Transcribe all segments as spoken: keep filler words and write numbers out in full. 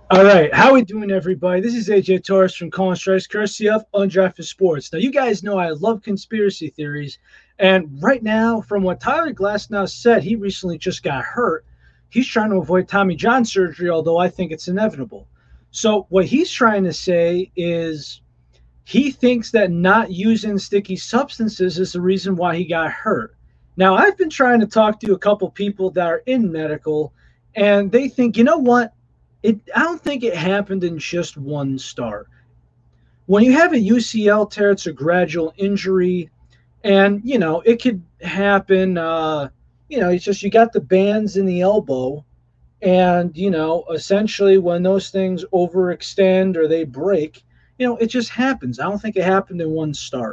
All right, how we doing, everybody? This is A J Torres from Colin Strikes, courtesy of Undrafted Sports. Now, you guys know I love conspiracy theories, and right now, from what Tyler Glasnow said, he recently just got hurt. He's trying to avoid Tommy John surgery, although I think it's inevitable. So, what he's trying to say is he thinks that not using sticky substances is the reason why he got hurt. Now, I've been trying to talk to a couple people that are in medical, and they think, you know what? It, I don't think it happened in just one start. When you have a U C L tear, it's a gradual injury, and you know it could happen. Uh, you know, it's just you got the bands in the elbow, and you know, essentially when those things overextend or they break, you know, it just happens. I don't think it happened in one start.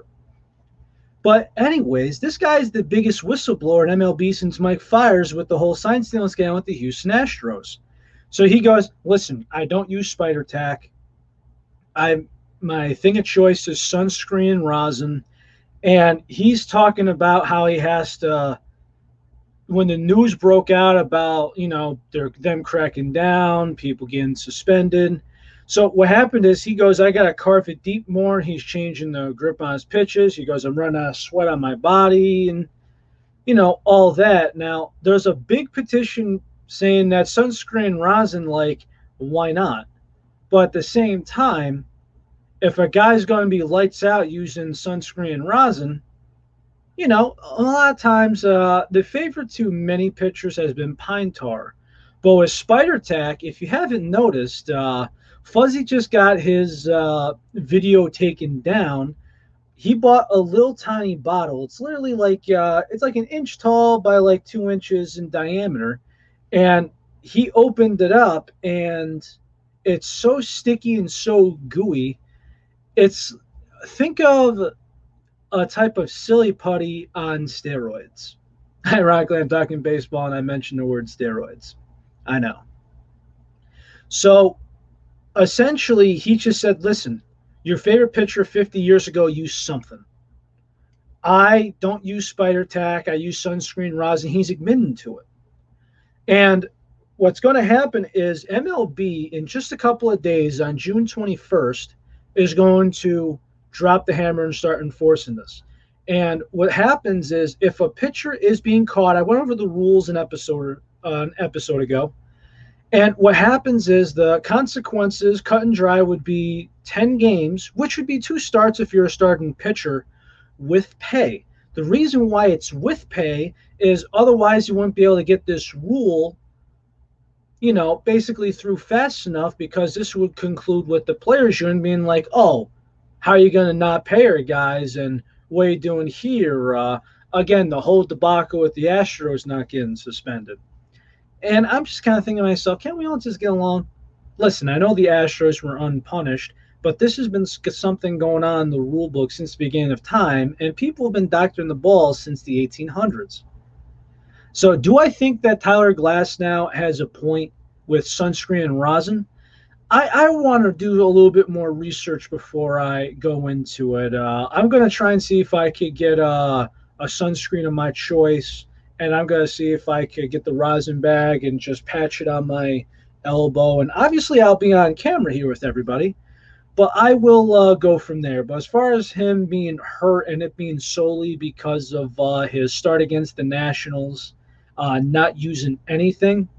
But anyways, this guy's the biggest whistleblower in M L B since Mike Fiers with the whole sign stealing scandal with the Houston Astros. So he goes, listen, I don't use Spider Tack. I my thing of choice is sunscreen and rosin. And he's talking about how he has to when the news broke out about, you know, they're them cracking down, people getting suspended. So what happened is he goes, I gotta carve it deep more. He's changing the grip on his pitches. He goes, I'm running out of sweat on my body and you know, all that. Now there's a big petition saying that sunscreen rosin, like, why not? But at the same time, if a guy's going to be lights out using sunscreen rosin, you know, a lot of times uh, the favorite to many pitchers has been pine tar. But with Spider Tack, if you haven't noticed, uh, Fuzzy just got his uh, video taken down. He bought a little tiny bottle. It's literally like uh, it's like an inch tall by like two inches in diameter, and he opened it up, and it's so sticky and so gooey. It's think of a type of silly putty on steroids. Ironically, I'm talking baseball, and I mentioned the word steroids. I know. So essentially, he just said, listen, your favorite pitcher fifty years ago used something. I don't use Spider Tack. I use sunscreen rosin. He's admitting to it. And what's going to happen is M L B, in just a couple of days, on June twenty-first, is going to drop the hammer and start enforcing this. And what happens is if a pitcher is being caught, I went over the rules an episode, uh, an episode ago, and what happens is the consequences, cut and dry, would be ten games, which would be two starts if you're a starting pitcher, with pay. The reason why it's with pay is otherwise you wouldn't be able to get this rule, you know, basically through fast enough, because this would conclude with the players union being like, oh, how are you going to not pay our guys? And what are you doing here? Uh, again, the whole debacle with the Astros not getting suspended. And I'm just kind of thinking to myself, can't we all just get along? Listen, I know the Astros were unpunished, but this has been something going on in the rule book since the beginning of time, and people have been doctoring the balls since the eighteen hundreds. So do I think that Tyler Glasnow has a point with sunscreen and rosin? I, I want to do a little bit more research before I go into it. Uh, I'm going to try and see if I could get a, a sunscreen of my choice, and I'm going to see if I could get the rosin bag and just patch it on my elbow. And obviously I'll be on camera here with everybody, but I will uh, go from there. But as far as him being hurt and it being solely because of uh, his start against the Nationals, uh, not using anything,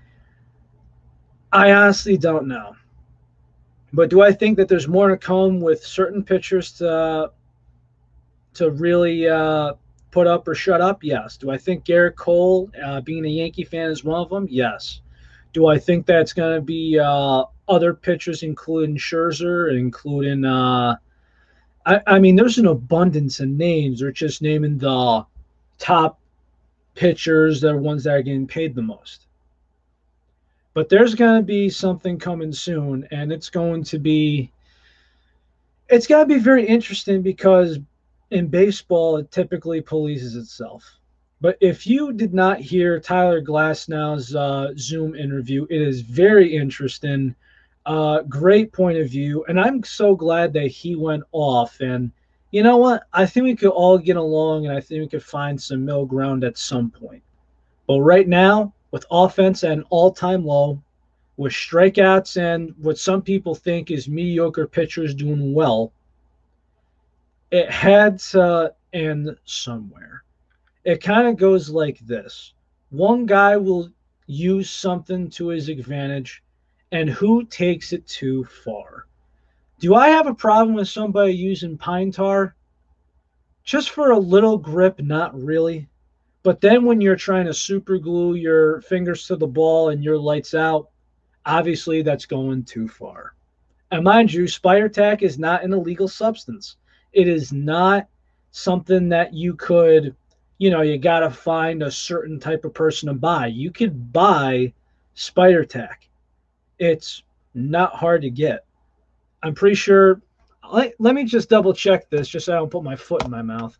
I honestly don't know. But do I think that there's more to come with certain pitchers to to really uh, put up or shut up? Yes. Do I think Garrett Cole, uh, being a Yankee fan, is one of them? Yes. Do I think that's going to be uh, other pitchers, including Scherzer, including uh, I, I mean, there's an abundance of names. They're just naming the top pitchers that are ones that are getting paid the most. But there's going to be something coming soon, and it's going to be it's going to be very interesting because in baseball, it typically polices itself. But if you did not hear Tyler Glasnow's uh, Zoom interview, it is very interesting. Uh, great point of view, and I'm so glad that he went off. And you know what? I think we could all get along, and I think we could find some middle ground at some point. But right now, with offense at an all-time low, with strikeouts and what some people think is mediocre pitchers doing well, it had to end somewhere. It kind of goes like this: one guy will use something to his advantage, and who takes it too far? Do I have a problem with somebody using pine tar? Just for a little grip, not really. But then when you're trying to super glue your fingers to the ball and your lights out, obviously that's going too far. And mind you, Spire Tack is not an illegal substance. It is not something that you could, you know, you got to find a certain type of person to buy. You could buy Spire Tack. It's not hard to get. I'm pretty sure. Let, let me just double check this just so I don't put my foot in my mouth.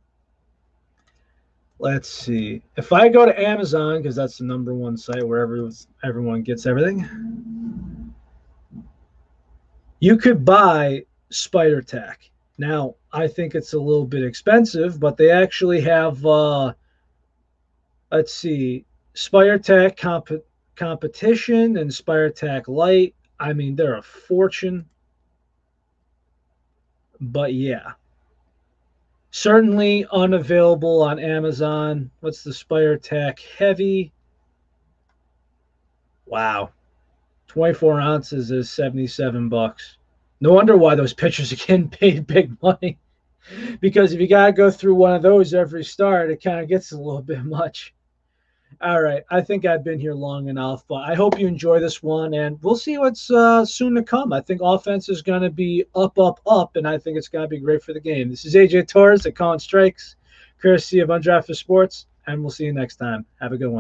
Let's see. If I go to Amazon, because that's the number one site where every, everyone gets everything, you could buy Spire Tack. Now, I think it's a little bit expensive, but they actually have, uh, let's see, Spire Tack comp- Competition and Spire Tack Light. I mean, they're a fortune. But yeah, certainly unavailable on Amazon. What's the Spire Tack Heavy? Wow. twenty-four ounces is seventy-seven bucks. No wonder why those pitchers are getting paid big money. Because if you got to go through one of those every start, it kind of gets a little bit much. All right. I think I've been here long enough, but I hope you enjoy this one, and we'll see what's uh, soon to come. I think offense is going to be up, up, up, and I think it's going to be great for the game. This is A J Torres at Colin Strikes, courtesy of Undrafted Sports, and we'll see you next time. Have a good one.